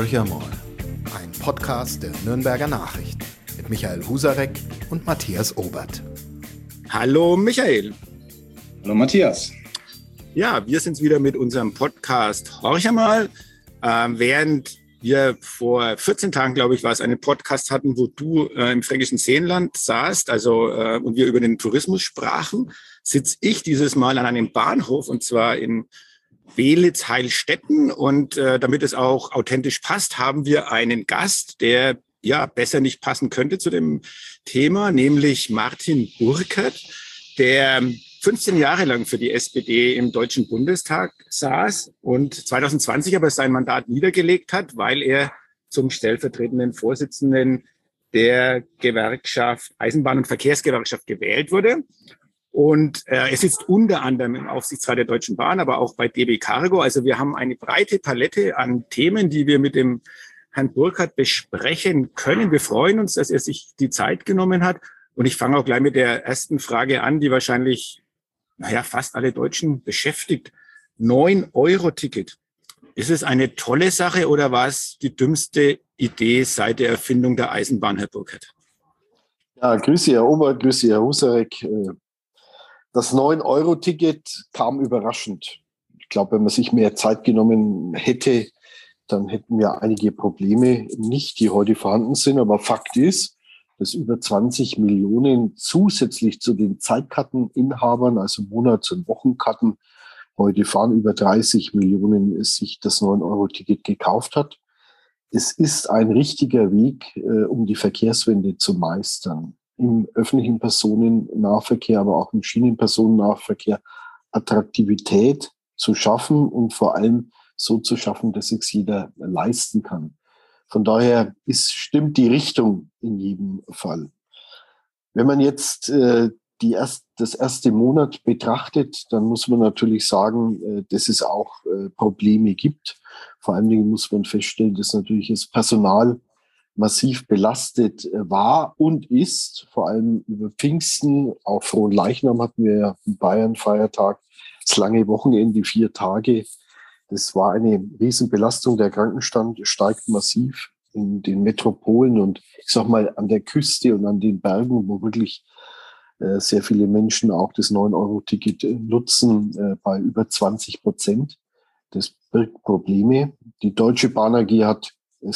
Horcher mal, ein Podcast der Nürnberger Nachrichten mit Michael Husarek und Matthias Obert. Hallo Michael. Hallo Matthias. Ja, wir sind wieder mit unserem Podcast Horcher mal. Während wir vor 14 Tagen, glaube ich, einen Podcast hatten, wo du im fränkischen Seenland saßt, und wir über den Tourismus sprachen, sitze ich dieses Mal an einem Bahnhof, und zwar in Velitz-Heilstätten. Und damit es auch authentisch passt, haben wir einen Gast, der ja besser nicht passen könnte zu dem Thema, nämlich Martin Burkert, der 15 Jahre lang für die SPD im Deutschen Bundestag saß und 2020 aber sein Mandat niedergelegt hat, weil er zum stellvertretenden Vorsitzenden der Gewerkschaft Eisenbahn- und Verkehrsgewerkschaft gewählt wurde. Und er sitzt unter anderem im Aufsichtsrat der Deutschen Bahn, aber auch bei DB Cargo. Also wir haben eine breite Palette an Themen, die wir mit dem Herrn Burkert besprechen können. Wir freuen uns, dass er sich die Zeit genommen hat. Und ich fange auch gleich mit der ersten Frage an, die wahrscheinlich fast alle Deutschen beschäftigt. 9-Euro-Ticket. Ist es eine tolle Sache oder war es die dümmste Idee seit der Erfindung der Eisenbahn, Herr Burkert? Ja, grüße Herr Obert, grüße Herr Husarek. Das 9-Euro-Ticket kam überraschend. Ich glaube, wenn man sich mehr Zeit genommen hätte, dann hätten wir einige Probleme nicht, die heute vorhanden sind. Aber Fakt ist, dass über 20 Millionen zusätzlich zu den Zeitkarteninhabern, also Monats- und Wochenkarten, heute fahren über 30 Millionen, sich das 9-Euro-Ticket gekauft hat. Es ist ein richtiger Weg, um die Verkehrswende zu meistern. Im öffentlichen Personennahverkehr, aber auch im Schienenpersonennahverkehr Attraktivität zu schaffen und vor allem so zu schaffen, dass es jeder leisten kann. Von daher stimmt die Richtung in jedem Fall. Wenn man jetzt das erste Monat betrachtet, dann muss man natürlich sagen, dass es auch Probleme gibt. Vor allen Dingen muss man feststellen, dass natürlich das Personal massiv belastet war und ist. Vor allem über Pfingsten, auch Fronleichnam hatten wir ja in Bayern Feiertag, das lange Wochenende, 4 Tage. Das war eine Riesenbelastung. Der Krankenstand steigt massiv in den Metropolen und ich sag mal an der Küste und an den Bergen, wo wirklich sehr viele Menschen auch das 9-Euro-Ticket nutzen, bei über 20%. Das birgt Probleme. Die Deutsche Bahn AG hat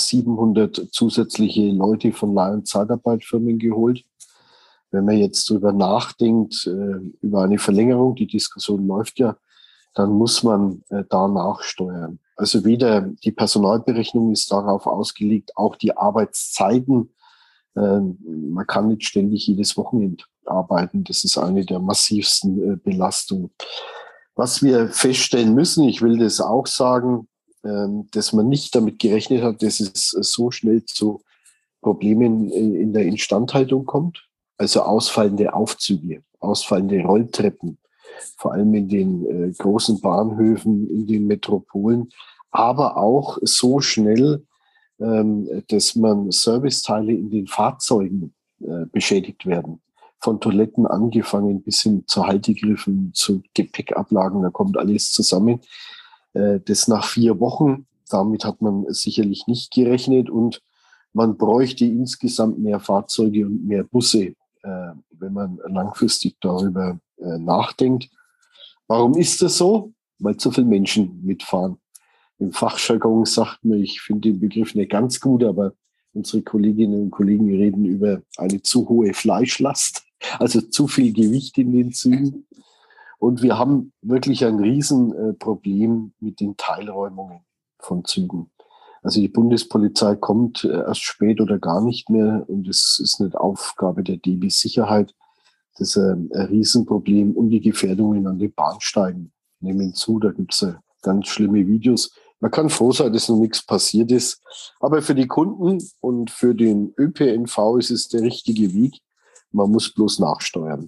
700 zusätzliche Leute von Leih- und Zeitarbeitsfirmen geholt. Wenn man jetzt drüber nachdenkt, über eine Verlängerung, die Diskussion läuft ja, dann muss man da nachsteuern. Also weder die Personalberechnung ist darauf ausgelegt, auch die Arbeitszeiten. Man kann nicht ständig jedes Wochenende arbeiten. Das ist eine der massivsten Belastungen. Was wir feststellen müssen, ich will das auch sagen, dass man nicht damit gerechnet hat, dass es so schnell zu Problemen in der Instandhaltung kommt. Also ausfallende Aufzüge, ausfallende Rolltreppen, vor allem in den großen Bahnhöfen, in den Metropolen, aber auch so schnell, dass man Serviceteile in den Fahrzeugen beschädigt werden. Von Toiletten angefangen bis hin zu Haltegriffen, zu Gepäckablagen, da kommt alles zusammen. Das nach 4 Wochen, damit hat man sicherlich nicht gerechnet und man bräuchte insgesamt mehr Fahrzeuge und mehr Busse, wenn man langfristig darüber nachdenkt. Warum ist das so? Weil zu viele Menschen mitfahren. Im Fachjargon sagt man, ich finde den Begriff nicht ganz gut, aber unsere Kolleginnen und Kollegen reden über eine zu hohe Fleischlast, also zu viel Gewicht in den Zügen. Und wir haben wirklich ein Riesenproblem mit den Teilräumungen von Zügen. Also die Bundespolizei kommt erst spät oder gar nicht mehr und es ist nicht Aufgabe der DB Sicherheit. Das ist ein Riesenproblem und die Gefährdungen an den Bahnsteigen nehmen zu. Da gibt es ganz schlimme Videos. Man kann froh sein, dass noch nichts passiert ist. Aber für die Kunden und für den ÖPNV ist es der richtige Weg. Man muss bloß nachsteuern.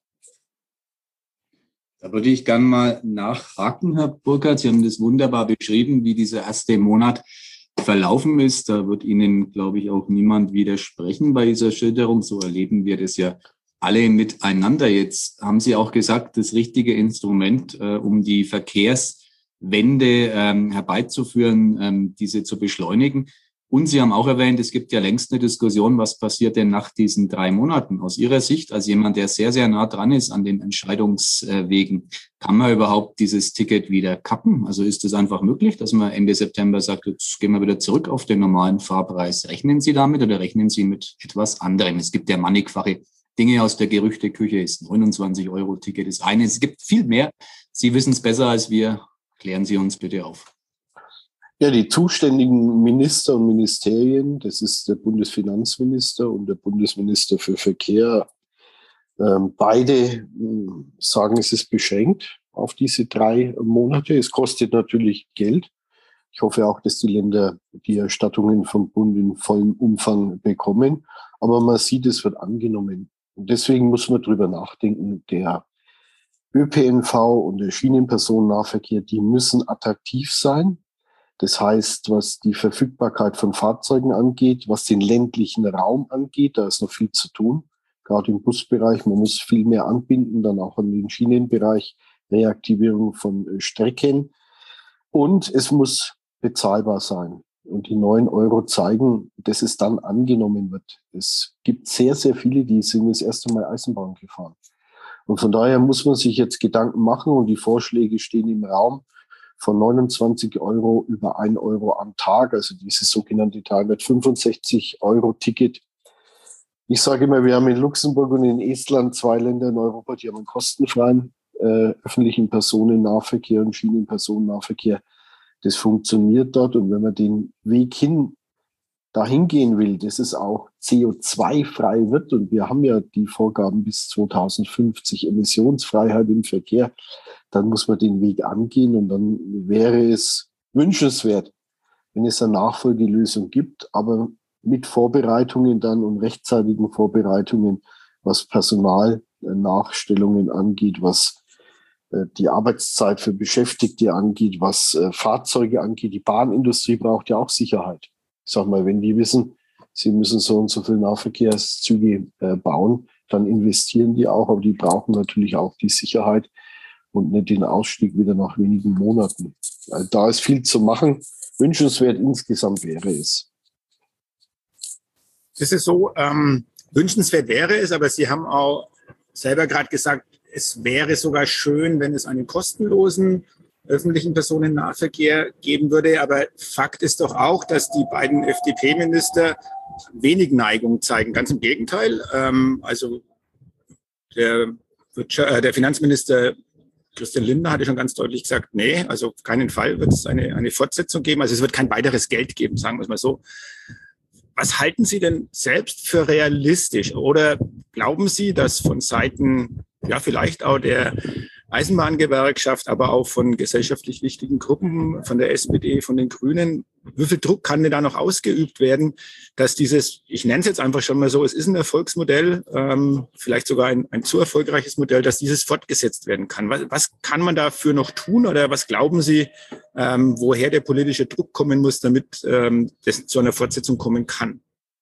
Da würde ich gerne mal nachhaken, Herr Burkert. Sie haben das wunderbar beschrieben, wie dieser erste Monat verlaufen ist. Da wird Ihnen, glaube ich, auch niemand widersprechen bei dieser Schilderung. So erleben wir das ja alle miteinander. Jetzt haben Sie auch gesagt, das richtige Instrument, um die Wende herbeizuführen, diese zu beschleunigen. Und Sie haben auch erwähnt, es gibt ja längst eine Diskussion, was passiert denn nach diesen 3 Monaten? Aus Ihrer Sicht, als jemand, der sehr, sehr nah dran ist an den Entscheidungswegen, kann man überhaupt dieses Ticket wieder kappen? Also ist es einfach möglich, dass man Ende September sagt, jetzt gehen wir wieder zurück auf den normalen Fahrpreis? Rechnen Sie damit oder rechnen Sie mit etwas anderem? Es gibt ja mannigfache Dinge aus der Gerüchteküche. Ist 29-Euro-Ticket ist eine. Es gibt viel mehr. Sie wissen es besser als wir. Klären Sie uns bitte auf. Ja, die zuständigen Minister und Ministerien, das ist der Bundesfinanzminister und der Bundesminister für Verkehr, beide sagen, es ist beschränkt auf diese 3 Monate. Es kostet natürlich Geld. Ich hoffe auch, dass die Länder die Erstattungen vom Bund in vollem Umfang bekommen. Aber man sieht, es wird angenommen. Und deswegen muss man drüber nachdenken. Der ÖPNV und der Schienenpersonennahverkehr, die müssen attraktiv sein. Das heißt, was die Verfügbarkeit von Fahrzeugen angeht, was den ländlichen Raum angeht, da ist noch viel zu tun, gerade im Busbereich. Man muss viel mehr anbinden, dann auch an den Schienenbereich, Reaktivierung von Strecken. Und es muss bezahlbar sein. Und die 9 Euro zeigen, dass es dann angenommen wird. Es gibt sehr, sehr viele, die sind das erste Mal Eisenbahn gefahren. Und von daher muss man sich jetzt Gedanken machen und die Vorschläge stehen im Raum, von 29 Euro über 1 Euro am Tag, also dieses sogenannte 365-Euro-Ticket. Ich sage immer, wir haben in Luxemburg und in Estland 2 Länder in Europa, die haben einen kostenfreien öffentlichen Personennahverkehr und Schienenpersonennahverkehr. Das funktioniert dort und wenn man den Weg dahin gehen will, dass es auch CO2-frei wird und wir haben ja die Vorgaben bis 2050 Emissionsfreiheit im Verkehr, dann muss man den Weg angehen und dann wäre es wünschenswert, wenn es eine Nachfolgelösung gibt, aber mit Vorbereitungen dann und rechtzeitigen Vorbereitungen, was Personalnachstellungen angeht, was die Arbeitszeit für Beschäftigte angeht, was Fahrzeuge angeht. Die Bahnindustrie braucht ja auch Sicherheit. Ich sag mal, wenn die wissen, sie müssen so und so viele Nahverkehrszüge bauen, dann investieren die auch, aber die brauchen natürlich auch die Sicherheit und nicht den Ausstieg wieder nach wenigen Monaten. Also da ist viel zu machen. Wünschenswert insgesamt wäre es. Das ist so, wünschenswert wäre es, aber Sie haben auch selber gerade gesagt, es wäre sogar schön, wenn es einen kostenlosen öffentlichen Personennahverkehr geben würde. Aber Fakt ist doch auch, dass die beiden FDP-Minister wenig Neigung zeigen. Ganz im Gegenteil. Also der Finanzminister Christian Lindner hatte schon ganz deutlich gesagt, nee, also auf keinen Fall wird es eine Fortsetzung geben. Also es wird kein weiteres Geld geben, sagen wir es mal so. Was halten Sie denn selbst für realistisch? Oder glauben Sie, dass von Seiten, ja, vielleicht auch der Eisenbahngewerkschaft, aber auch von gesellschaftlich wichtigen Gruppen, von der SPD, von den Grünen, wie viel Druck kann denn da noch ausgeübt werden, dass dieses, ich nenne es jetzt einfach schon mal so, es ist ein Erfolgsmodell, vielleicht sogar ein zu erfolgreiches Modell, dass dieses fortgesetzt werden kann? Was kann man dafür noch tun oder was glauben Sie, woher der politische Druck kommen muss, damit das zu einer Fortsetzung kommen kann?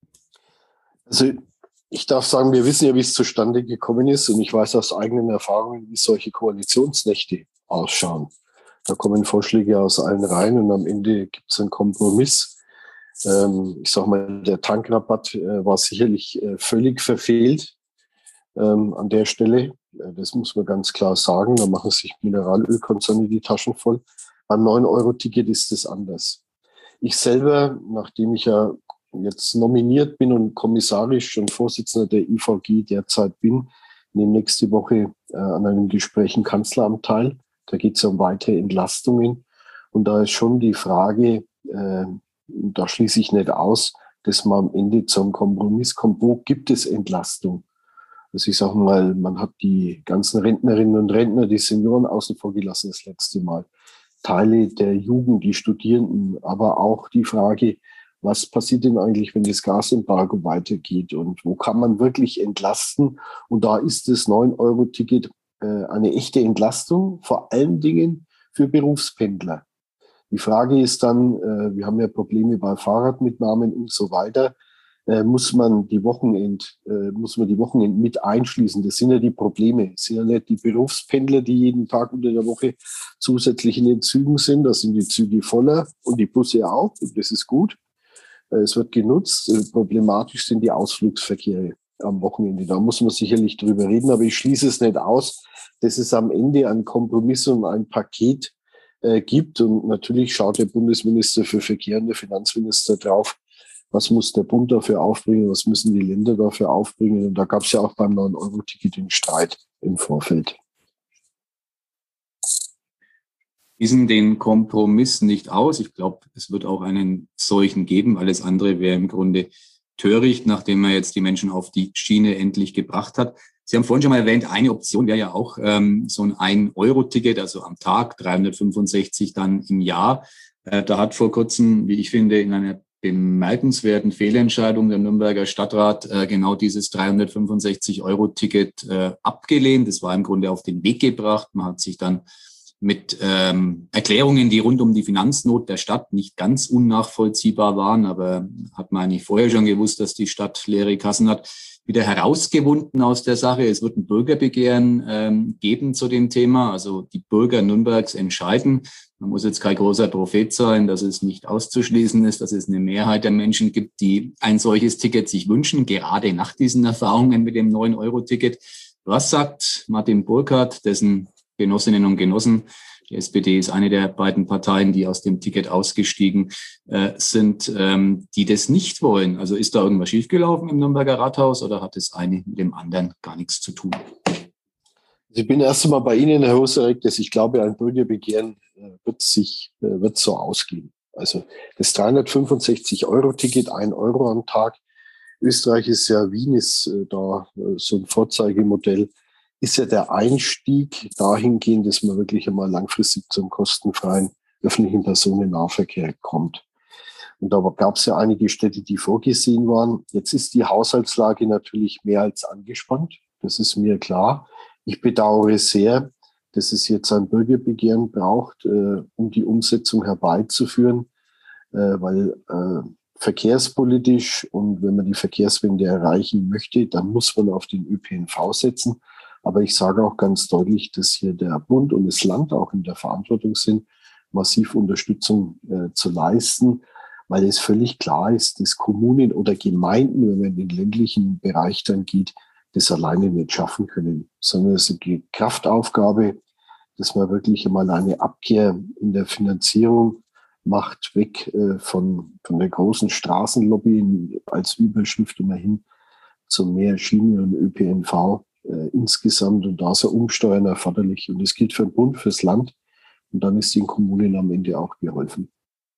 Also ich darf sagen, wir wissen ja, wie es zustande gekommen ist und ich weiß aus eigenen Erfahrungen, wie solche Koalitionsnächte ausschauen. Da kommen Vorschläge aus allen Reihen und am Ende gibt es einen Kompromiss. Ich sag mal, der Tankrabatt war sicherlich völlig verfehlt an der Stelle. Das muss man ganz klar sagen. Da machen sich Mineralölkonzerne die Taschen voll. Beim 9-Euro-Ticket ist es anders. Ich selber, nachdem ich ja jetzt nominiert bin und kommissarisch und Vorsitzender der IVG derzeit bin, nehme nächste Woche an einem Gespräch im Kanzleramt teil. Da geht es um weitere Entlastungen. Und da ist schon die Frage, da schließe ich nicht aus, dass man am Ende zum Kompromiss kommt. Wo gibt es Entlastung? Also ich sage mal, man hat die ganzen Rentnerinnen und Rentner, die Senioren außen vor gelassen das letzte Mal. Teile der Jugend, die Studierenden, aber auch die Frage, was passiert denn eigentlich, wenn das Gasembargo weitergeht und wo kann man wirklich entlasten? Und da ist das 9-Euro-Ticket eine echte Entlastung, vor allen Dingen für Berufspendler. Die Frage ist dann, wir haben ja Probleme bei Fahrradmitnahmen und so weiter. muss man die Wochenend mit einschließen. Das sind ja die Probleme. Es sind ja nicht die Berufspendler, die jeden Tag unter der Woche zusätzlich in den Zügen sind. Da sind die Züge voller und die Busse auch. Und das ist gut. Es wird genutzt. Problematisch sind die Ausflugsverkehre am Wochenende. Da muss man sicherlich drüber reden, aber ich schließe es nicht aus, dass es am Ende einen Kompromiss und ein Paket gibt. Und natürlich schaut der Bundesminister für Verkehr und der Finanzminister drauf, was muss der Bund dafür aufbringen, was müssen die Länder dafür aufbringen. Und da gab es ja auch beim 9-Euro-Ticket den Streit im Vorfeld. Schließen den Kompromiss nicht aus. Ich glaube, es wird auch einen solchen geben. Alles andere wäre im Grunde töricht, nachdem man jetzt die Menschen auf die Schiene endlich gebracht hat. Sie haben vorhin schon mal erwähnt, eine Option wäre ja auch so ein 1-Euro-Ticket, also am Tag, 365 dann im Jahr. Da hat vor kurzem, wie ich finde, in einer bemerkenswerten Fehlentscheidung der Nürnberger Stadtrat genau dieses 365-Euro-Ticket abgelehnt. Das war im Grunde auf den Weg gebracht. Man hat sich dann mit Erklärungen, die rund um die Finanznot der Stadt nicht ganz unnachvollziehbar waren, aber hat man eigentlich vorher schon gewusst, dass die Stadt leere Kassen hat, wieder herausgewunden aus der Sache. Es wird ein Bürgerbegehren geben zu dem Thema. Also die Bürger Nürnbergs entscheiden. Man muss jetzt kein großer Prophet sein, dass es nicht auszuschließen ist, dass es eine Mehrheit der Menschen gibt, die ein solches Ticket sich wünschen, gerade nach diesen Erfahrungen mit dem 9-Euro-Ticket. Was sagt Martin Burkhardt, dessen Genossinnen und Genossen, die SPD ist eine der beiden Parteien, die aus dem Ticket ausgestiegen sind, die das nicht wollen? Also ist da irgendwas schiefgelaufen im Nürnberger Rathaus oder hat das eine mit dem anderen gar nichts zu tun? Ich bin erst einmal bei Ihnen, Herr Husarek, dass ich glaube, ein Bürgerbegehren wird so ausgehen. Also das 365-Euro-Ticket, 1 Euro am Tag. Österreich ist ja, Wien ist da so ein Vorzeigemodell, ist ja der Einstieg dahingehend, dass man wirklich einmal langfristig zum kostenfreien öffentlichen Personennahverkehr kommt. Und da gab es ja einige Städte, die vorgesehen waren. Jetzt ist die Haushaltslage natürlich mehr als angespannt. Das ist mir klar. Ich bedauere sehr, dass es jetzt ein Bürgerbegehren braucht, um die Umsetzung herbeizuführen, weil verkehrspolitisch und wenn man die Verkehrswende erreichen möchte, dann muss man auf den ÖPNV setzen. Aber ich sage auch ganz deutlich, dass hier der Bund und das Land auch in der Verantwortung sind, massiv Unterstützung zu leisten, weil es völlig klar ist, dass Kommunen oder Gemeinden, wenn man in den ländlichen Bereich dann geht, das alleine nicht schaffen können, sondern es ist eine Kraftaufgabe, dass man wirklich einmal eine Abkehr in der Finanzierung macht, weg von der großen Straßenlobby als Überschrift immer hin zu mehr Schienen und ÖPNV insgesamt. Und da ist ein Umsteuern erforderlich. Und das gilt für den Bund, fürs Land. Und dann ist den Kommunen am Ende auch geholfen.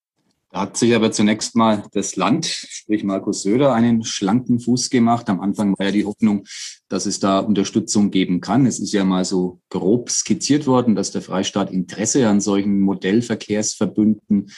Da hat sich aber zunächst mal das Land, sprich Markus Söder, einen schlanken Fuß gemacht. Am Anfang war ja die Hoffnung, dass es da Unterstützung geben kann. Es ist ja mal so grob skizziert worden, dass der Freistaat Interesse an solchen Modellverkehrsverbünden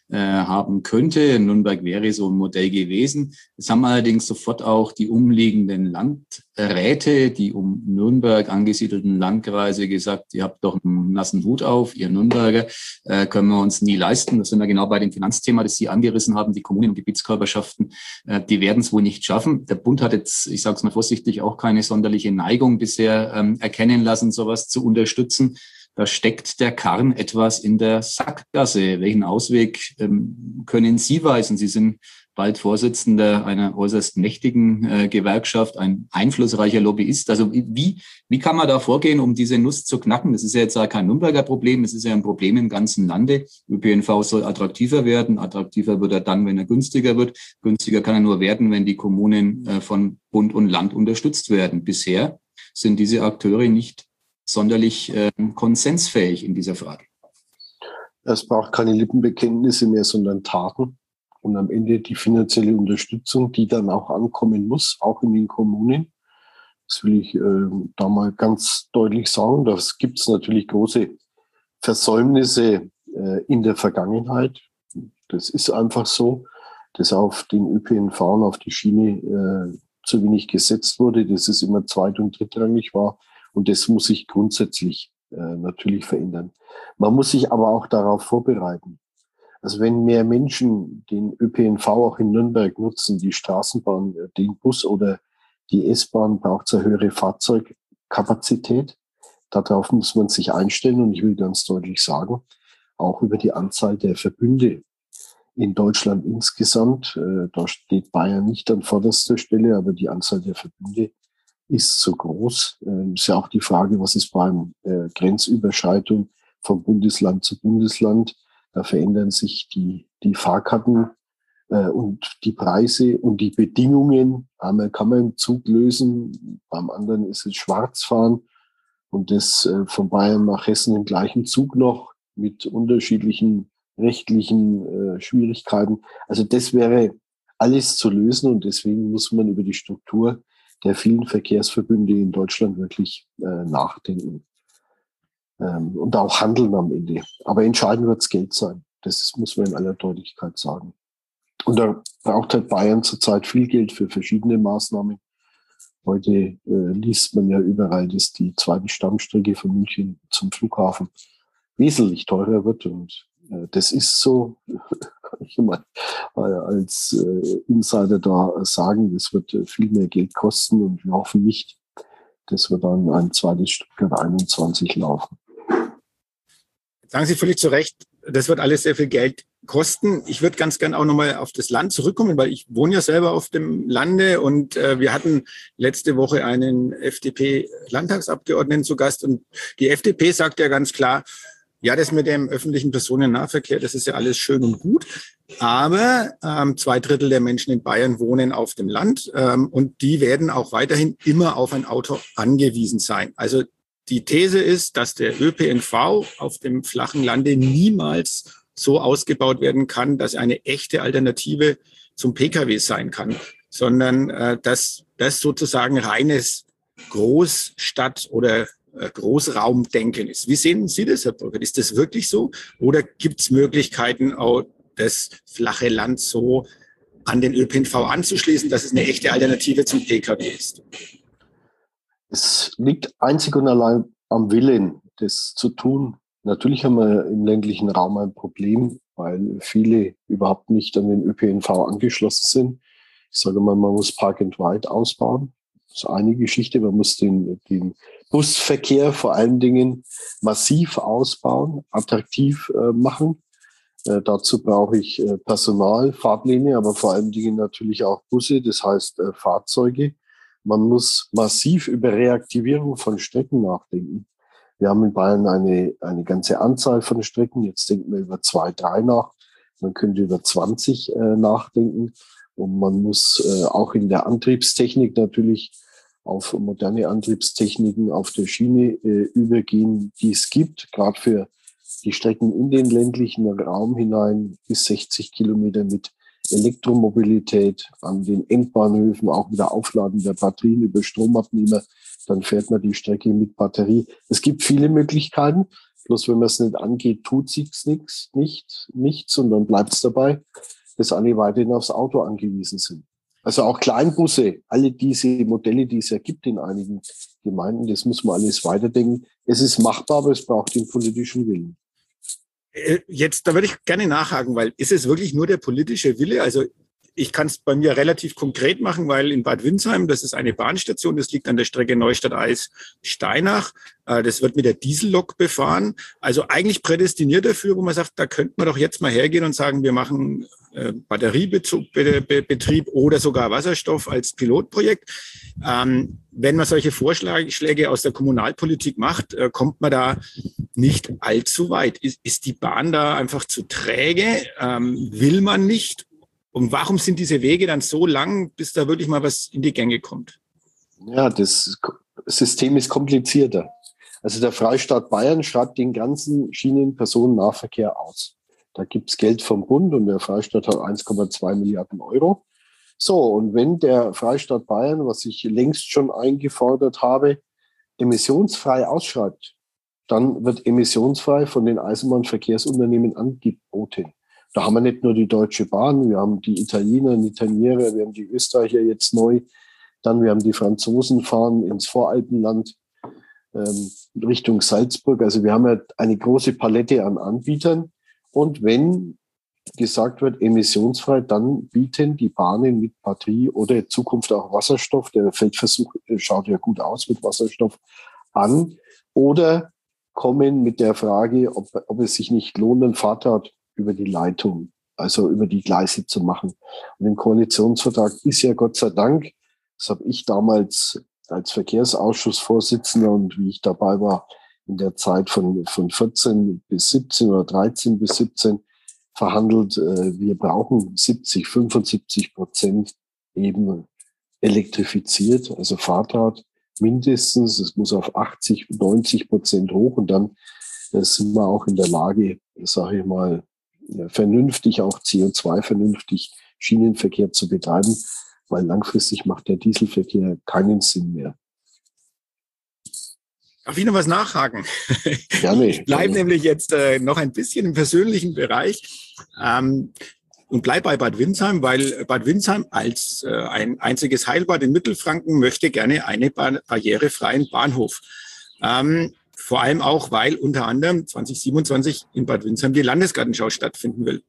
haben könnte. In Nürnberg wäre so ein Modell gewesen. Es haben allerdings sofort auch die umliegenden Landräte, die um Nürnberg angesiedelten Landkreise gesagt, ihr habt doch einen nassen Hut auf, ihr Nürnberger, können wir uns nie leisten. Das sind wir genau bei dem Finanzthema, das Sie angerissen haben. Die Kommunen und Gebietskörperschaften, die werden es wohl nicht schaffen. Der Bund hat jetzt, ich sage es mal vorsichtig, auch keine sonderliche Neigung bisher erkennen lassen, sowas zu unterstützen. Da steckt der Karren etwas in der Sackgasse. Welchen Ausweg können Sie weisen? Sie sind bald Vorsitzender einer äußerst mächtigen Gewerkschaft, ein einflussreicher Lobbyist. Also wie kann man da vorgehen, um diese Nuss zu knacken? Das ist ja jetzt kein Nürnberger Problem, es ist ja ein Problem im ganzen Lande. ÖPNV soll attraktiver werden. Attraktiver wird er dann, wenn er günstiger wird. Günstiger kann er nur werden, wenn die Kommunen von Bund und Land unterstützt werden. Bisher sind diese Akteure nicht sonderlich konsensfähig in dieser Frage. Es braucht keine Lippenbekenntnisse mehr, sondern Taten. Und am Ende die finanzielle Unterstützung, die dann auch ankommen muss, auch in den Kommunen. Das will ich da mal ganz deutlich sagen. Da gibt es natürlich große Versäumnisse in der Vergangenheit. Das ist einfach so, dass auf den ÖPNV und auf die Schiene zu wenig gesetzt wurde, dass es immer zweit- und drittrangig war. Und das muss sich grundsätzlich natürlich verändern. Man muss sich aber auch darauf vorbereiten. Also wenn mehr Menschen den ÖPNV auch in Nürnberg nutzen, die Straßenbahn, den Bus oder die S-Bahn, braucht es eine höhere Fahrzeugkapazität. Darauf muss man sich einstellen und ich will ganz deutlich sagen, auch über die Anzahl der Verbünde in Deutschland insgesamt. Da steht Bayern nicht an vorderster Stelle, aber die Anzahl der Verbünde ist zu groß. Ist ja auch die Frage, was ist beim Grenzüberschreitung von Bundesland zu Bundesland? Da verändern sich die Fahrkarten und die Preise und die Bedingungen. Einmal kann man im Zug lösen, beim anderen ist es Schwarzfahren und das von Bayern nach Hessen im gleichen Zug noch mit unterschiedlichen rechtlichen Schwierigkeiten. Also das wäre alles zu lösen und deswegen muss man über die Struktur der vielen Verkehrsverbünde in Deutschland wirklich nachdenken und auch handeln am Ende. Aber entscheidend wird das Geld sein. Das muss man in aller Deutlichkeit sagen. Und da braucht halt Bayern zurzeit viel Geld für verschiedene Maßnahmen. Heute liest man ja überall, dass die zweite Stammstrecke von München zum Flughafen wesentlich teurer wird. Und das ist so, kann ich immer als Insider da sagen, das wird viel mehr Geld kosten und wir hoffen nicht, dass wir dann ein zweites Stuttgart 21 laufen. Sagen Sie völlig zu Recht, das wird alles sehr viel Geld kosten. Ich würde ganz gern auch nochmal auf das Land zurückkommen, weil ich wohne ja selber auf dem Lande und wir hatten letzte Woche einen FDP-Landtagsabgeordneten zu Gast und die FDP sagt ja ganz klar, ja, das mit dem öffentlichen Personennahverkehr, das ist ja alles schön und gut, aber 2/3 der Menschen in Bayern wohnen auf dem Land und die werden auch weiterhin immer auf ein Auto angewiesen sein. Also die These ist, dass der ÖPNV auf dem flachen Lande niemals so ausgebaut werden kann, dass eine echte Alternative zum Pkw sein kann, sondern dass das sozusagen reines Großstadt- oder Großraumdenken ist. Wie sehen Sie das, Herr Burkert? Ist das wirklich so? Oder gibt es Möglichkeiten, auch das flache Land so an den ÖPNV anzuschließen, dass es eine echte Alternative zum Pkw ist? Es liegt einzig und allein am Willen, das zu tun. Natürlich haben wir im ländlichen Raum ein Problem, weil viele überhaupt nicht an den ÖPNV angeschlossen sind. Ich sage mal, man muss Park and Ride ausbauen. Das ist eine Geschichte. Man muss den Busverkehr vor allen Dingen massiv ausbauen, attraktiv machen. Dazu brauche ich Personal, Fahrpläne, aber vor allen Dingen natürlich auch Busse, das heißt Fahrzeuge. Man muss massiv über Reaktivierung von Strecken nachdenken. Wir haben in Bayern eine ganze Anzahl von Strecken. Jetzt denken wir über 2, 3 nach. Man könnte über 20 nachdenken. Und man muss auch in der Antriebstechnik natürlich auf moderne Antriebstechniken auf der Schiene übergehen, die es gibt, gerade für die Strecken in den ländlichen Raum hinein bis 60 Kilometer mit Elektromobilität an den Endbahnhöfen, auch wieder Aufladen der Batterien über Stromabnehmer. Dann fährt man die Strecke mit Batterie. Es gibt viele Möglichkeiten. Bloß wenn man es nicht angeht, tut sich's nichts und dann bleibt es dabei, dass alle weiterhin aufs Auto angewiesen sind. Also auch Kleinbusse, alle diese Modelle, die es ja gibt in einigen Gemeinden, das muss man alles weiterdenken. Es ist machbar, aber es braucht den politischen Willen. Jetzt, da würde ich gerne nachhaken, weil ist es wirklich nur der politische Wille? Also ich kann es bei mir relativ konkret machen, weil in Bad Windsheim, das ist eine Bahnstation, das liegt an der Strecke Neustadt-Eis-Steinach. Das wird mit der Diesellok befahren. Also eigentlich prädestiniert dafür, wo man sagt, da könnte man doch jetzt mal hergehen und sagen, wir machen Batteriebetrieb oder sogar Wasserstoff als Pilotprojekt. Wenn man solche Vorschläge aus der Kommunalpolitik macht, kommt man da nicht allzu weit. Ist die Bahn da einfach zu träge? Will man nicht? Und warum sind diese Wege dann so lang, bis da wirklich mal was in die Gänge kommt? Ja, das System ist komplizierter. Also der Freistaat Bayern schreibt den ganzen Schienenpersonennahverkehr aus. Da gibt's Geld vom Bund und der Freistaat hat 1,2 Milliarden Euro. So, und wenn der Freistaat Bayern, was ich längst schon eingefordert habe, emissionsfrei ausschreibt, dann wird emissionsfrei von den Eisenbahnverkehrsunternehmen angeboten. Da haben wir nicht nur die Deutsche Bahn, wir haben die Italiener, die Italiener, wir haben die Österreicher jetzt neu, dann wir haben die Franzosen fahren ins Voralpenland Richtung Salzburg. Also wir haben ja eine große Palette an Anbietern. Und wenn gesagt wird, emissionsfrei, dann bieten die Bahnen mit Batterie oder in Zukunft auch Wasserstoff, der Feldversuch schaut ja gut aus mit Wasserstoff, an, oder kommen mit der Frage, ob es sich nicht lohnt, ein Fahrrad über die Leitung, also über die Gleise zu machen. Und im Koalitionsvertrag ist ja Gott sei Dank, das habe ich damals als Verkehrsausschussvorsitzender und wie ich dabei war, in der Zeit von 14 bis 17 oder 13 bis 17 verhandelt, wir brauchen 75% eben elektrifiziert, also Fahrrad mindestens, es muss auf 80-90% hoch und dann sind wir auch in der Lage, sage ich mal, vernünftig, auch CO2 vernünftig Schienenverkehr zu betreiben, weil langfristig macht der Dieselverkehr keinen Sinn mehr. Darf ich noch was nachhaken? Gerne. Ich bleibe nämlich jetzt noch ein bisschen im persönlichen Bereich und bleibe bei Bad Windsheim, weil Bad Windsheim als ein einziges Heilbad in Mittelfranken möchte gerne einen barrierefreien Bahnhof. Vor allem auch, weil unter anderem 2027 in Bad Windsheim die Landesgartenschau stattfinden will.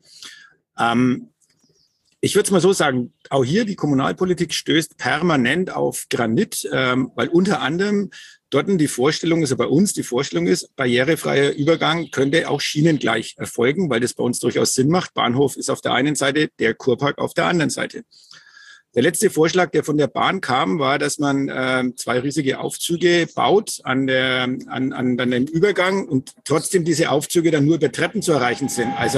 Ich würde es mal so sagen, auch hier die Kommunalpolitik stößt permanent auf Granit, weil unter anderem dort die Vorstellung ist, also bei uns die Vorstellung ist, barrierefreier Übergang könnte auch schienengleich erfolgen, weil das bei uns durchaus Sinn macht. Bahnhof ist auf der einen Seite, der Kurpark auf der anderen Seite. Der letzte Vorschlag, der von der Bahn kam, war, dass man 2 riesige Aufzüge baut an dem Übergang und trotzdem diese Aufzüge dann nur über Treppen zu erreichen sind. Also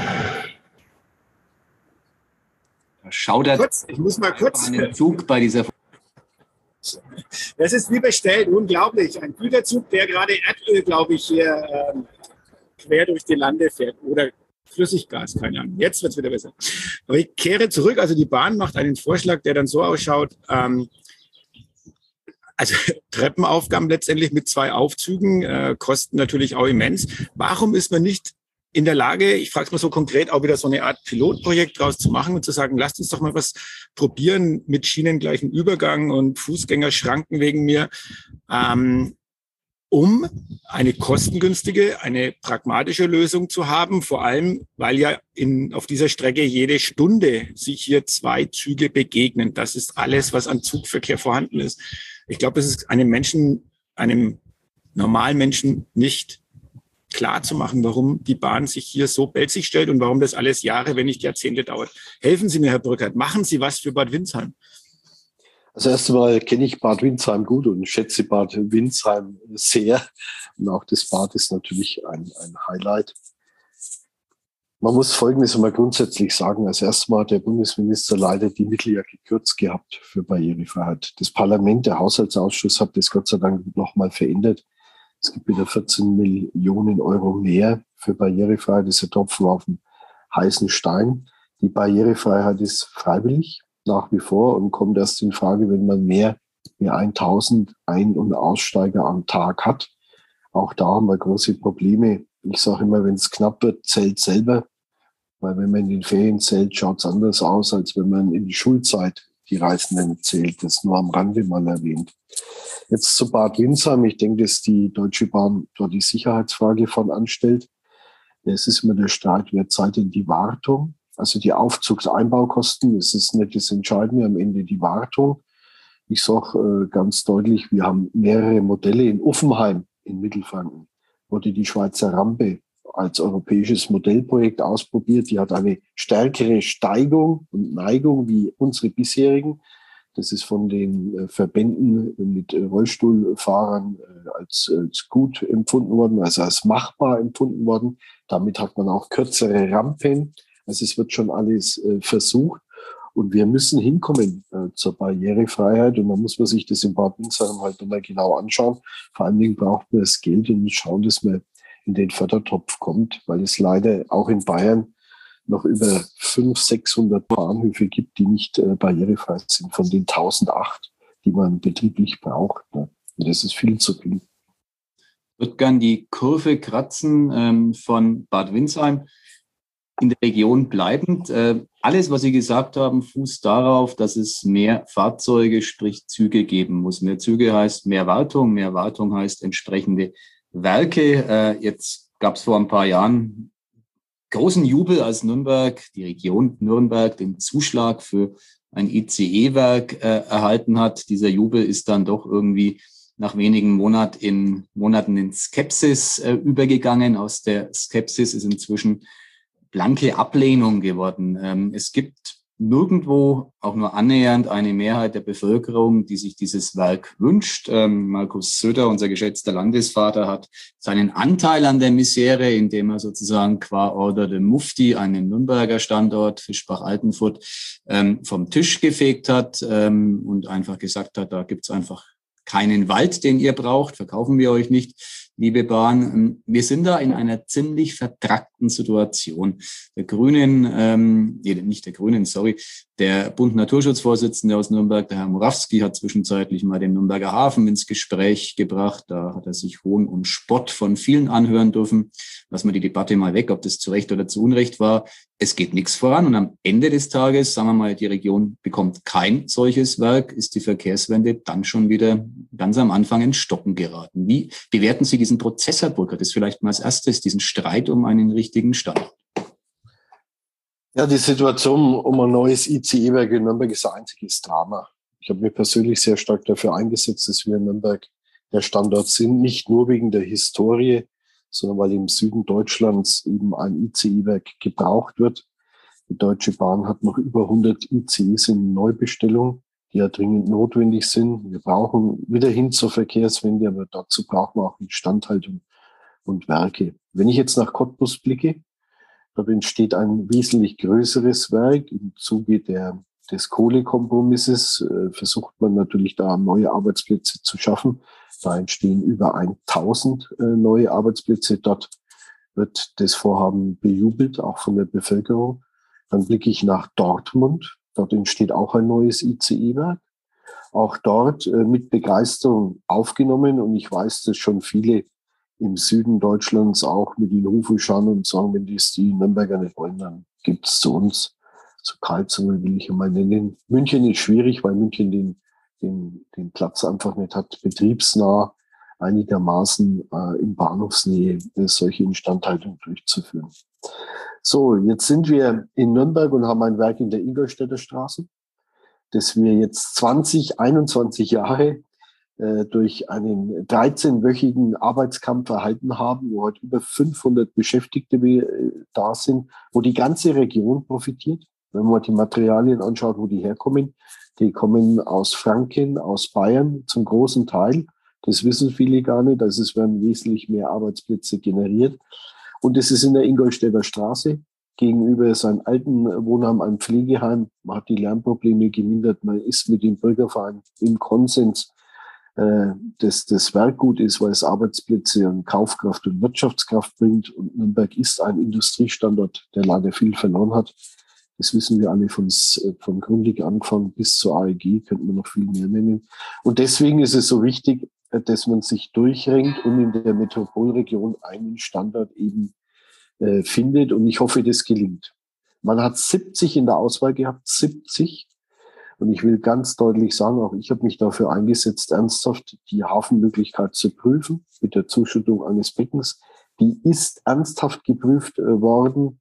schaudert. Ich muss mal kurz. Einen Zug bei dieser. Das ist wie bestellt, unglaublich. Ein Güterzug, der gerade Erdöl, glaube ich, hier quer durch die Lande fährt oder Flüssiggas, keine Ahnung. Jetzt wird es wieder besser. Aber ich kehre zurück. Also die Bahn macht einen Vorschlag, der dann so ausschaut, also Treppenaufgaben letztendlich mit 2 Aufzügen kosten natürlich auch immens. Warum ist man nicht in der Lage, ich frage es mal so konkret, auch wieder so eine Art Pilotprojekt draus zu machen und zu sagen, lasst uns doch mal was probieren mit schienengleichen Übergang und Fußgängerschranken wegen mir, um eine kostengünstige, eine pragmatische Lösung zu haben, vor allem, weil ja auf dieser Strecke jede Stunde sich hier 2 Züge begegnen. Das ist alles, was an Zugverkehr vorhanden ist. Ich glaube, es ist einem normalen Menschen nicht klar zu machen, warum die Bahn sich hier so belzig stellt und warum das alles Jahre, wenn nicht Jahrzehnte dauert. Helfen Sie mir, Herr Burkhardt, machen Sie was für Bad Windsheim. Also erst einmal kenne ich Bad Windsheim gut und schätze Bad Windsheim sehr. Und auch das Bad ist natürlich ein Highlight. Man muss Folgendes einmal grundsätzlich sagen. Als erstes Mal hat der Bundesminister leider die Mittel ja gekürzt gehabt für Barrierefreiheit. Das Parlament, der Haushaltsausschuss, hat das Gott sei Dank nochmal verändert. Es gibt wieder 14 Millionen Euro mehr für Barrierefreiheit. Das ist ein Tropfen auf dem heißen Stein. Die Barrierefreiheit ist freiwillig nach wie vor und kommt erst in Frage, wenn man mehr wie 1000 Ein- und Aussteiger am Tag hat. Auch da haben wir große Probleme. Ich sage immer, wenn es knapp wird, zählt selber. Weil wenn man in den Ferien zählt, schaut es anders aus, als wenn man in die Schulzeit die Reisenden zählt. Das nur am Rande mal erwähnt. Jetzt zu Bad Windsheim. Ich denke, dass die Deutsche Bahn dort die Sicherheitsfrage von anstellt. Es ist immer der Streit, wer zahlt denn die Wartung? Also die Aufzugseinbaukosten, das ist nicht das Entscheidende, am Ende die Wartung. Ich sage ganz deutlich, wir haben mehrere Modelle in Uffenheim in Mittelfranken. Wurde die Schweizer Rampe als europäisches Modellprojekt ausprobiert. Die hat eine stärkere Steigung und Neigung wie unsere bisherigen. Das ist von den Verbänden mit Rollstuhlfahrern als gut empfunden worden, also als machbar empfunden worden. Damit hat man auch kürzere Rampen. Also es wird schon alles versucht. Und wir müssen hinkommen zur Barrierefreiheit. Und dann muss man sich das in Bad Windsheim halt nochmal genau anschauen. Vor allen Dingen braucht man das Geld und schauen, dass man in den Fördertopf kommt, weil es leider auch in Bayern noch über 500-600 Bahnhöfe gibt, die nicht barrierefrei sind, von den 1008, die man betrieblich braucht. Ne? Und das ist viel zu viel. Ich würde gern die Kurve kratzen von Bad Windsheim. In der Region bleibend. Alles, was Sie gesagt haben, fußt darauf, dass es mehr Fahrzeuge, sprich Züge geben muss. Mehr Züge heißt mehr Wartung heißt entsprechende Werke. Jetzt gab es vor ein paar Jahren großen Jubel, als Nürnberg, die Region Nürnberg, den Zuschlag für ein ICE-Werk erhalten hat. Dieser Jubel ist dann doch irgendwie nach wenigen Monaten in Skepsis übergegangen. Aus der Skepsis ist inzwischen blanke Ablehnung geworden. Es gibt nirgendwo auch nur annähernd eine Mehrheit der Bevölkerung, die sich dieses Werk wünscht. Markus Söder, unser geschätzter Landesvater, hat seinen Anteil an der Misere, indem er sozusagen qua Order de Mufti einen Nürnberger Standort, Fischbach-Altenfurt, vom Tisch gefegt hat und einfach gesagt hat, da gibt's einfach keinen Wald, den ihr braucht, verkaufen wir euch nicht, liebe Bahn. Wir sind da in einer ziemlich vertrackten Situation. Der Bund Naturschutzvorsitzende aus Nürnberg, der Herr Morawski, hat zwischenzeitlich mal den Nürnberger Hafen ins Gespräch gebracht. Da hat er sich Hohn und Spott von vielen anhören dürfen. Lassen wir die Debatte mal weg, ob das zu Recht oder zu Unrecht war. Es geht nichts voran und am Ende des Tages, sagen wir mal, die Region bekommt kein solches Werk, ist die Verkehrswende dann schon wieder ganz am Anfang ins Stocken geraten. Wie bewerten Sie diesen Prozess, Herr Burkert? Das vielleicht mal als erstes, diesen Streit um einen richtigen Standort. Ja, die Situation um ein neues ICE-Werk in Nürnberg ist ein einziges Drama. Ich habe mich persönlich sehr stark dafür eingesetzt, dass wir in Nürnberg der Standort sind, nicht nur wegen der Historie, sondern weil im Süden Deutschlands eben ein ICE-Werk gebraucht wird. Die Deutsche Bahn hat noch über 100 ICEs in Neubestellung, die ja dringend notwendig sind. Wir brauchen wieder hin zur Verkehrswende, aber dazu brauchen wir auch Instandhaltung und Werke. Wenn ich jetzt nach Cottbus blicke, dort entsteht ein wesentlich größeres Werk. Im Zuge des Kohlekompromisses versucht man natürlich da neue Arbeitsplätze zu schaffen. Da entstehen über 1000 neue Arbeitsplätze. Dort wird das Vorhaben bejubelt, auch von der Bevölkerung. Dann blicke ich nach Dortmund. Dort entsteht auch ein neues ICE-Werk. Auch dort mit Begeisterung aufgenommen. Und ich weiß, dass schon viele im Süden Deutschlands auch mit den Hufe schauen und sagen, wenn die Nürnberger nicht wollen, dann gibt's zu uns. Zu Karlsruhe will ich einmal nennen. München ist schwierig, weil München den Platz einfach nicht hat, betriebsnah einigermaßen in Bahnhofsnähe solche Instandhaltung durchzuführen. So, jetzt sind wir in Nürnberg und haben ein Werk in der Ingolstädter Straße, das wir jetzt 21 Jahre durch einen 13-wöchigen Arbeitskampf erhalten haben, wo heute über 500 Beschäftigte da sind, wo die ganze Region profitiert. Wenn man die Materialien anschaut, wo die herkommen, die kommen aus Franken, aus Bayern zum großen Teil. Das wissen viele gar nicht. Also es werden wesentlich mehr Arbeitsplätze generiert. Und es ist in der Ingolstädter Straße. Gegenüber seinem alten Wohnheim, einem Pflegeheim. Man hat die Lärmprobleme gemindert. Man ist mit dem Bürgerverein im Konsens, dass das Werk gut ist, weil es Arbeitsplätze und Kaufkraft und Wirtschaftskraft bringt. Und Nürnberg ist ein Industriestandort, der leider viel verloren hat. Das wissen wir alle von Grundig angefangen bis zur AEG, könnten wir noch viel mehr nennen. Und deswegen ist es so wichtig, dass man sich durchringt und in der Metropolregion einen Standort eben findet. Und ich hoffe, das gelingt. Man hat 70 in der Auswahl gehabt, 70. Und ich will ganz deutlich sagen, auch ich habe mich dafür eingesetzt, ernsthaft die Hafenmöglichkeit zu prüfen mit der Zuschüttung eines Beckens. Die ist ernsthaft geprüft worden.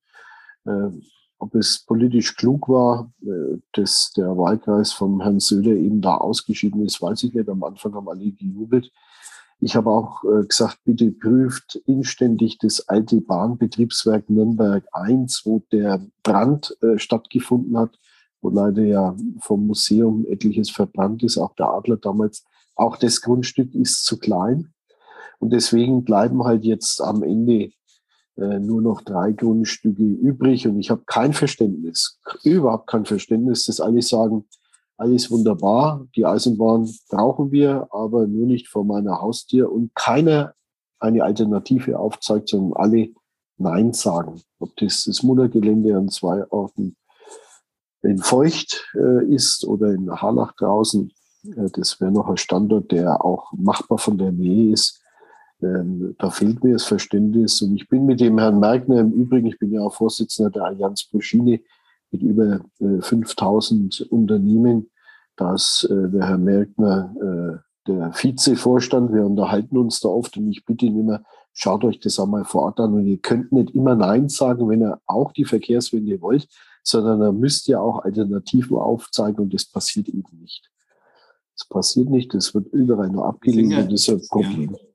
Ob es politisch klug war, dass der Wahlkreis vom Herrn Söder eben da ausgeschieden ist, weiß ich nicht. Am Anfang haben alle gejubelt. Ich habe auch gesagt, bitte prüft inständig das alte Bahnbetriebswerk Nürnberg 1, wo der Brand stattgefunden hat, wo leider ja vom Museum etliches verbrannt ist, auch der Adler damals. Auch das Grundstück ist zu klein. Und deswegen bleiben halt jetzt am Ende nur noch 3 Grundstücke übrig. Und ich habe kein Verständnis, überhaupt kein Verständnis, dass alle sagen, alles wunderbar, die Eisenbahn brauchen wir, aber nur nicht vor meiner Haustür. Und keiner eine Alternative aufzeigt, sondern alle Nein sagen. Ob das Muttergelände an 2 Orten in Feucht ist oder in Harlach draußen, das wäre noch ein Standort, der auch machbar von der Nähe ist. Da fehlt mir das Verständnis. Und ich bin mit dem Herrn Merkner im Übrigen, ich bin ja auch Vorsitzender der Allianz pro Schiene mit über 5000 Unternehmen. Da ist der Herr Merkner der Vizevorstand. Wir unterhalten uns da oft und ich bitte ihn immer, schaut euch das auch mal vor Ort an. Und ihr könnt nicht immer Nein sagen, wenn ihr auch die Verkehrswende wollt, sondern ihr müsst ja auch Alternativen aufzeigen und das passiert eben nicht. Das passiert nicht, das wird überall nur abgelehnt und das ist ein Problem. Ja.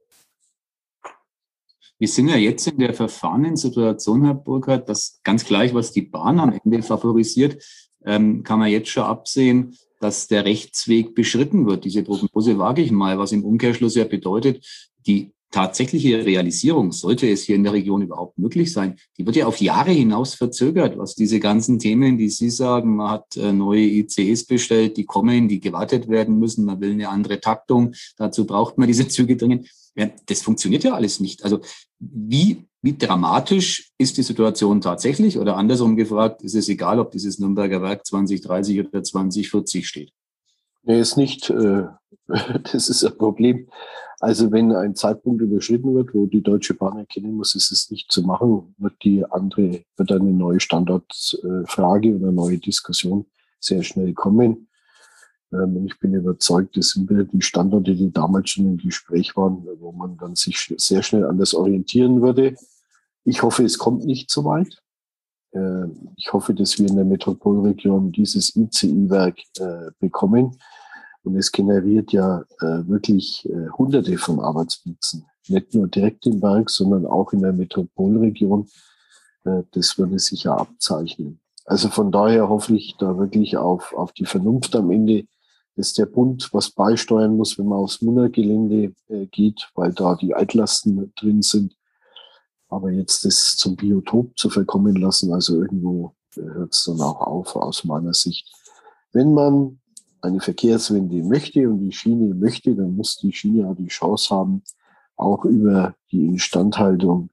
Wir sind ja jetzt in der verfahrenen Situation, Herr Burkhardt, dass ganz gleich, was die Bahn am Ende favorisiert, kann man jetzt schon absehen, dass der Rechtsweg beschritten wird. Diese Prognose wage ich mal, was im Umkehrschluss ja bedeutet, die tatsächliche Realisierung, sollte es hier in der Region überhaupt möglich sein, die wird ja auf Jahre hinaus verzögert, was diese ganzen Themen, die Sie sagen, man hat neue ICEs bestellt, die kommen, die gewartet werden müssen, man will eine andere Taktung, dazu braucht man diese Züge dringend. Ja, das funktioniert ja alles nicht. Also wie dramatisch ist die Situation tatsächlich? Oder andersrum gefragt, ist es egal, ob dieses Nürnberger Werk 2030 oder 2040 steht? Nee, ist nicht. Das ist ein Problem. Also wenn ein Zeitpunkt überschritten wird, wo die Deutsche Bahn erkennen muss, ist es nicht zu machen, wird eine neue Standortfrage oder eine neue Diskussion sehr schnell kommen. Und ich bin überzeugt, das sind wieder die Standorte, die damals schon im Gespräch waren, wo man dann sich sehr schnell anders orientieren würde. Ich hoffe, es kommt nicht so weit. Ich hoffe, dass wir in der Metropolregion dieses ICE-Werk bekommen. Und es generiert ja wirklich Hunderte von Arbeitsplätzen. Nicht nur direkt im Werk, sondern auch in der Metropolregion. Das würde sich ja abzeichnen. Also von daher hoffe ich da wirklich auf die Vernunft am Ende, dass der Bund was beisteuern muss, wenn man aufs Munnergelände geht, weil da die Altlasten drin sind. Aber jetzt das zum Biotop zu verkommen lassen, also irgendwo hört es dann auch auf aus meiner Sicht. Wenn man eine Verkehrswende möchte und die Schiene möchte, dann muss die Schiene auch die Chance haben, auch über die Instandhaltung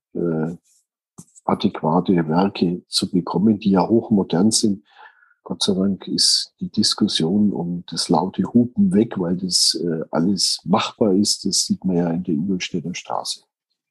adäquate Werke zu bekommen, die ja hochmodern sind. Gott sei Dank ist die Diskussion um das laute Hupen weg, weil das alles machbar ist. Das sieht man ja in der Ingolstädter Straße.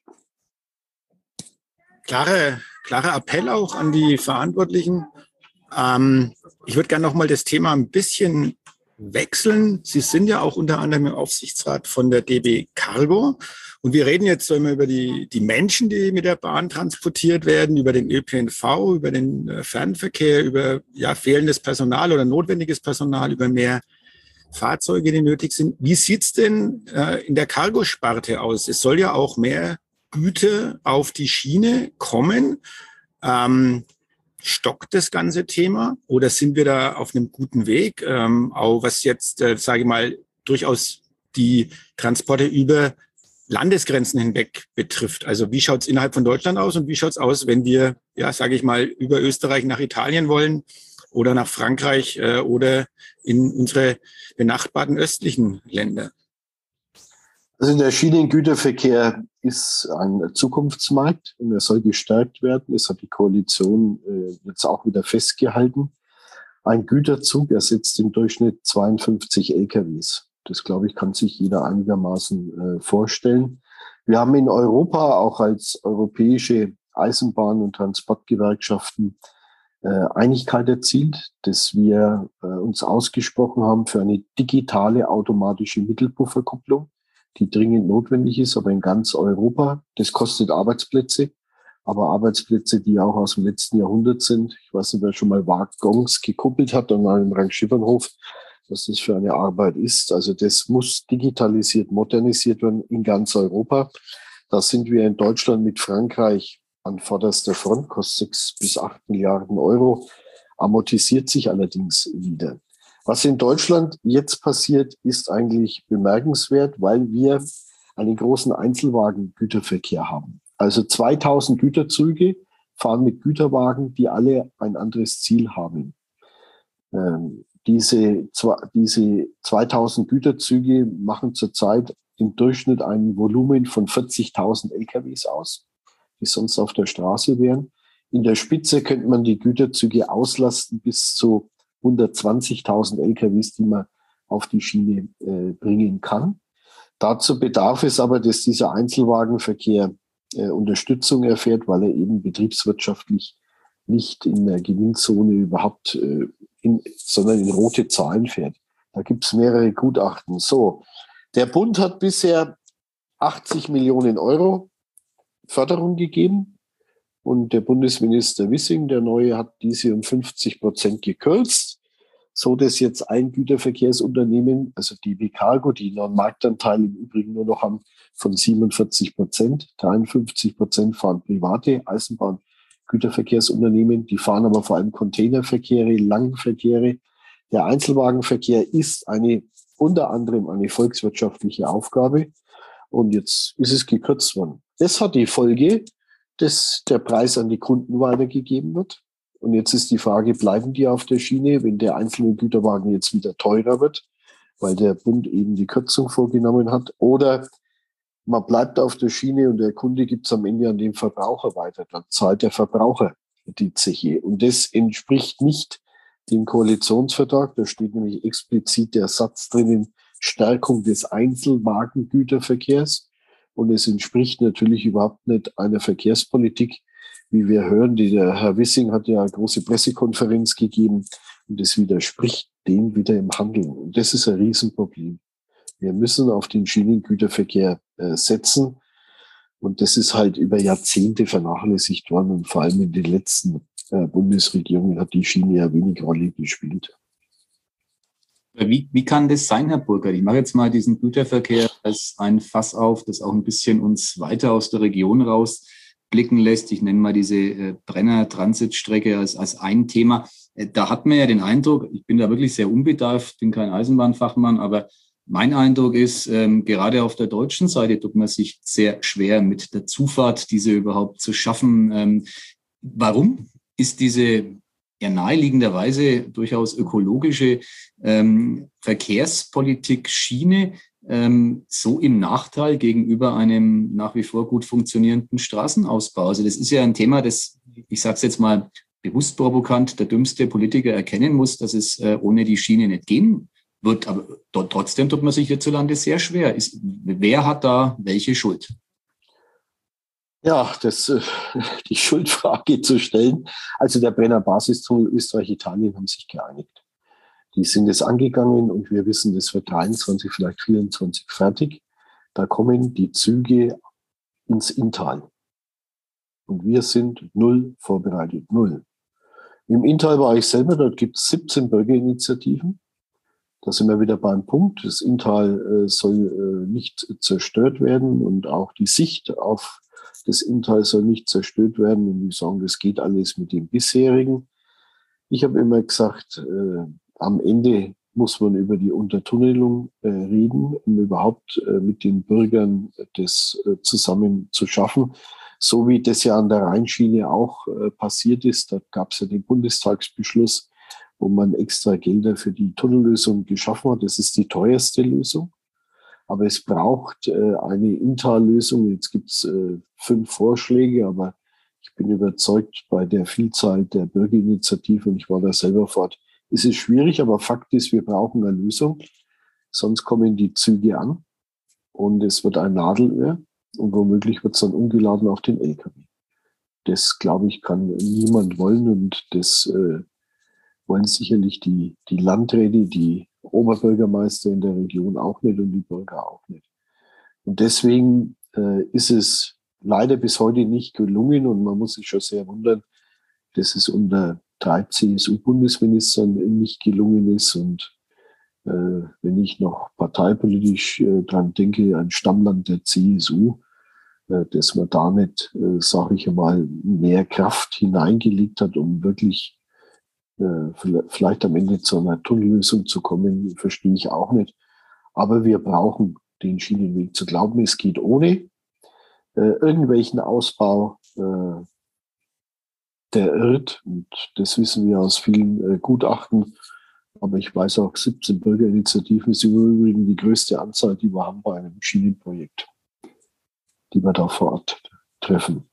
Klarer Appell auch an die Verantwortlichen. Ich würde gerne noch mal das Thema ein bisschen wechseln. Sie sind ja auch unter anderem im Aufsichtsrat von der DB Cargo. Und wir reden jetzt so immer über die Menschen, die mit der Bahn transportiert werden, über den ÖPNV, über den Fernverkehr, über fehlendes Personal oder notwendiges Personal, über mehr Fahrzeuge, die nötig sind. Wie sieht's denn in der Cargo-Sparte aus? Es soll ja auch mehr Güter auf die Schiene kommen. Stockt das ganze Thema oder sind wir da auf einem guten Weg? Auch was jetzt, sage ich mal, durchaus die Transporte über Landesgrenzen hinweg betrifft. Also wie schaut es innerhalb von Deutschland aus und wie schaut es aus, wenn wir, sage ich mal, über Österreich nach Italien wollen oder nach Frankreich oder in unsere benachbarten östlichen Länder? Also der Schienengüterverkehr ist ein Zukunftsmarkt und er soll gestärkt werden. Das hat die Koalition jetzt auch wieder festgehalten. Ein Güterzug ersetzt im Durchschnitt 52 LKWs. Das, glaube ich, kann sich jeder einigermaßen vorstellen. Wir haben in Europa auch als europäische Eisenbahn- und Transportgewerkschaften Einigkeit erzielt, dass wir uns ausgesprochen haben für eine digitale automatische Mittelpufferkupplung, die dringend notwendig ist, aber in ganz Europa. Das kostet Arbeitsplätze, aber Arbeitsplätze, die auch aus dem letzten Jahrhundert sind. Ich weiß nicht, wer schon mal Waggons gekuppelt hat an einem Rangschiffernhof, was das für eine Arbeit ist. Also das muss digitalisiert, modernisiert werden in ganz Europa. Da sind wir in Deutschland mit Frankreich an vorderster Front, kostet 6 bis 8 Milliarden Euro, amortisiert sich allerdings wieder. Was in Deutschland jetzt passiert, ist eigentlich bemerkenswert, weil wir einen großen Einzelwagengüterverkehr haben. Also 2000 Güterzüge fahren mit Güterwagen, die alle ein anderes Ziel haben. Diese 2000 Güterzüge machen zurzeit im Durchschnitt ein Volumen von 40.000 LKWs aus, die sonst auf der Straße wären. In der Spitze könnte man die Güterzüge auslasten bis zu 120.000 LKWs, die man auf die Schiene bringen kann. Dazu bedarf es aber, dass dieser Einzelwagenverkehr Unterstützung erfährt, weil er eben betriebswirtschaftlich nicht in der Gewinnzone überhaupt, sondern in rote Zahlen fährt. Da gibt es mehrere Gutachten. So, der Bund hat bisher 80 Millionen Euro Förderung gegeben. Und der Bundesminister Wissing, der neue, hat diese um 50% gekürzt, so dass jetzt ein Güterverkehrsunternehmen, also DB Cargo, die noch einen Marktanteil im Übrigen nur noch haben von 47%, 53% fahren private Eisenbahngüterverkehrsunternehmen, die fahren aber vor allem Containerverkehre, Langverkehre. Der Einzelwagenverkehr ist unter anderem eine volkswirtschaftliche Aufgabe und jetzt ist es gekürzt worden. Das hat die Folge, dass der Preis an die Kunden weitergegeben wird. Und jetzt ist die Frage, bleiben die auf der Schiene, wenn der einzelne Güterwagen jetzt wieder teurer wird, weil der Bund eben die Kürzung vorgenommen hat? Oder man bleibt auf der Schiene und der Kunde gibt es am Ende an den Verbraucher weiter. Dann zahlt der Verbraucher die Zeche. Und das entspricht nicht dem Koalitionsvertrag. Da steht nämlich explizit der Satz drinnen, Stärkung des Einzelwagengüterverkehrs. Und es entspricht natürlich überhaupt nicht einer Verkehrspolitik, wie wir hören. Der Herr Wissing hat ja eine große Pressekonferenz gegeben und das widerspricht dem wieder im Handeln. Und das ist ein Riesenproblem. Wir müssen auf den Schienengüterverkehr setzen. Und das ist halt über Jahrzehnte vernachlässigt worden. Und vor allem in den letzten Bundesregierungen hat die Schiene ja wenig Rolle gespielt. Wie kann das sein, Herr Burkhardt? Ich mache jetzt mal diesen Güterverkehr als ein Fass auf, das auch ein bisschen uns weiter aus der Region rausblicken lässt. Ich nenne mal diese Brenner-Transitstrecke als ein Thema. Da hat man ja den Eindruck, ich bin da wirklich sehr unbedarft, bin kein Eisenbahnfachmann, aber mein Eindruck ist, gerade auf der deutschen Seite tut man sich sehr schwer mit der Zufahrt, diese überhaupt zu schaffen. Warum ist diese ja naheliegenderweise durchaus ökologische Verkehrspolitik Schiene so im Nachteil gegenüber einem nach wie vor gut funktionierenden Straßenausbau? Also das ist ja ein Thema, das, ich sage es jetzt mal bewusst provokant, der dümmste Politiker erkennen muss, dass es ohne die Schiene nicht gehen wird. Aber trotzdem tut man sich hierzulande sehr schwer. Wer hat da welche Schuld? Ja, die Schuldfrage zu stellen. Also der Brenner Basistunnel Österreich-Italien haben sich geeinigt. Die sind es angegangen und wir wissen, das wird 23, vielleicht 24 fertig. Da kommen die Züge ins Inntal. Und wir sind null vorbereitet, null. Im Inntal war ich selber, dort gibt es 17 Bürgerinitiativen. Da sind wir wieder beim Punkt. Das Inntal soll nicht zerstört werden und auch die Sicht auf das Inntal soll nicht zerstört werden. Und die sagen, das geht alles mit dem bisherigen. Ich habe immer gesagt, am Ende muss man über die Untertunnelung reden, um überhaupt mit den Bürgern das zusammen zu schaffen. So wie das ja an der Rheinschiene auch passiert ist. Da gab es ja den Bundestagsbeschluss, wo man extra Gelder für die Tunnellösung geschaffen hat. Das ist die teuerste Lösung. Aber es braucht eine Inntal-Lösung. Jetzt gibt es 5 Vorschläge, aber ich bin überzeugt, bei der Vielzahl der Bürgerinitiativen, und ich war da selber vor Ort, ist es schwierig, aber Fakt ist, wir brauchen eine Lösung. Sonst kommen die Züge an und es wird ein Nadelöhr und womöglich wird es dann umgeladen auf den LKW. Das, glaube ich, kann niemand wollen und das wollen sicherlich die Landräte, die Oberbürgermeister in der Region auch nicht und die Bürger auch nicht. Und deswegen ist es leider bis heute nicht gelungen und man muss sich schon sehr wundern, dass es unter 3 CSU-Bundesministern nicht gelungen ist. Und wenn ich noch parteipolitisch dran denke, ein Stammland der CSU, dass man da nicht, sage ich einmal, mehr Kraft hineingelegt hat, um wirklich vielleicht am Ende zu einer Tunnellösung zu kommen, verstehe ich auch nicht. Aber wir brauchen den Schienenweg. Zu glauben, es geht ohne irgendwelchen Ausbau, der irrt. Und das wissen wir aus vielen Gutachten. Aber ich weiß auch, 17 Bürgerinitiativen ist im Übrigen die größte Anzahl, die wir haben bei einem Schienenprojekt, die wir da vor Ort treffen.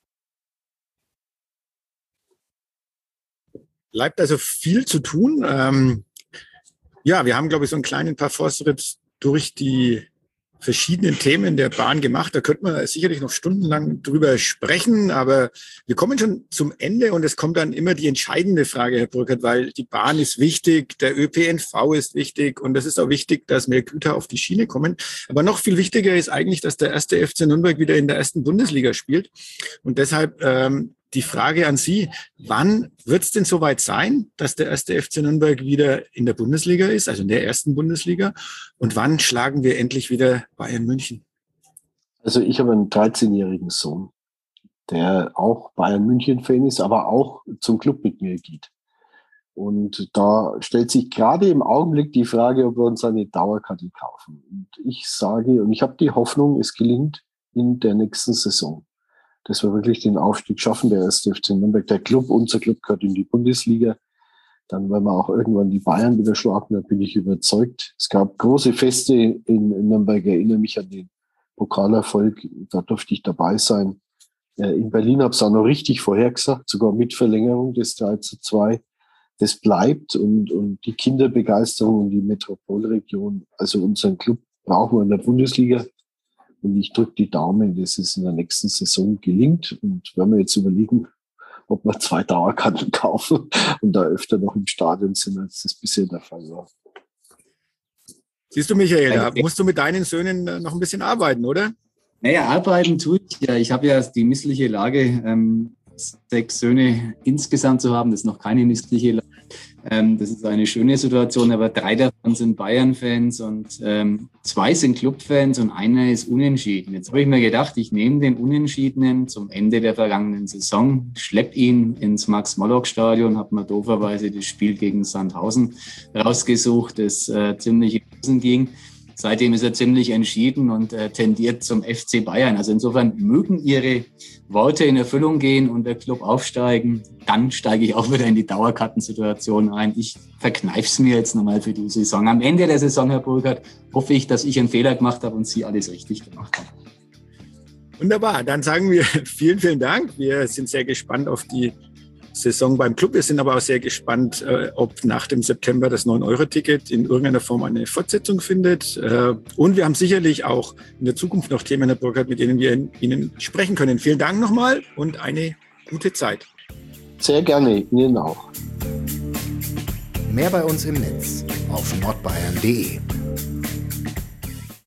Bleibt also viel zu tun. Ja, wir haben, glaube ich, so einen kleinen Parforce-Ritt durch die verschiedenen Themen der Bahn gemacht. Da könnte man sicherlich noch stundenlang drüber sprechen, aber wir kommen schon zum Ende und es kommt dann immer die entscheidende Frage, Herr Burkhardt, weil die Bahn ist wichtig, der ÖPNV ist wichtig und es ist auch wichtig, dass mehr Güter auf die Schiene kommen. Aber noch viel wichtiger ist eigentlich, dass der 1. FC Nürnberg wieder in der 1. Bundesliga spielt. Und deshalb die Frage an Sie, wann wird es denn soweit sein, dass der 1. FC Nürnberg wieder in der Bundesliga ist, also in der 1. Bundesliga? Und wann schlagen wir endlich wieder Bayern München? Also ich habe einen 13-jährigen Sohn, der auch Bayern München-Fan ist, aber auch zum Club mit mir geht. Und da stellt sich gerade im Augenblick die Frage, ob wir uns eine Dauerkarte kaufen. Und ich sage, und ich habe die Hoffnung, es gelingt in der nächsten Saison, dass wir wirklich den Aufstieg schaffen, der 1. FC Nürnberg, der Club, unser Club gehört in die Bundesliga. Dann werden wir auch irgendwann die Bayern wieder schlagen, da bin ich überzeugt. Es gab große Feste in Nürnberg, ich erinnere mich an den Pokalerfolg, da durfte ich dabei sein. In Berlin habe ich es auch noch richtig vorhergesagt, sogar mit Verlängerung des 3:2. Das bleibt und die Kinderbegeisterung und die Metropolregion, also unseren Club brauchen wir in der Bundesliga. Und ich drücke die Daumen, dass es in der nächsten Saison gelingt. Und wenn wir jetzt überlegen, ob wir 2 Dauerkarten kaufen und da öfter noch im Stadion sind, als das bisher der Fall war. Siehst du, Michael, da musst du mit deinen Söhnen noch ein bisschen arbeiten, oder? Naja, arbeiten tue ich ja. Ich habe ja die missliche Lage, 6 Söhne insgesamt zu haben. Das ist noch keine missliche Lage. Das ist eine schöne Situation, aber 3 davon sind Bayern-Fans und 2 sind Club-Fans und einer ist unentschieden. Jetzt habe ich mir gedacht, ich nehme den Unentschiedenen zum Ende der vergangenen Saison, schleppe ihn ins Max-Morlock-Stadion, habe mir dooferweise das Spiel gegen Sandhausen rausgesucht, das ziemlich in die Hosen ging. Seitdem ist er ziemlich entschieden und tendiert zum FC Bayern. Also insofern mögen Ihre Worte in Erfüllung gehen und der Club aufsteigen. Dann steige ich auch wieder in die Dauerkartensituation ein. Ich verkneife es mir jetzt nochmal für die Saison. Am Ende der Saison, Herr Burkhardt, hoffe ich, dass ich einen Fehler gemacht habe und Sie alles richtig gemacht haben. Wunderbar, dann sagen wir vielen, vielen Dank. Wir sind sehr gespannt auf die Saison beim Club. Wir sind aber auch sehr gespannt, ob nach dem September das 9-Euro-Ticket in irgendeiner Form eine Fortsetzung findet. Und wir haben sicherlich auch in der Zukunft noch Themen, Herr Burkhardt, mit denen wir Ihnen sprechen können. Vielen Dank nochmal und eine gute Zeit. Sehr gerne, Ihnen auch. Mehr bei uns im Netz auf nordbayern.de.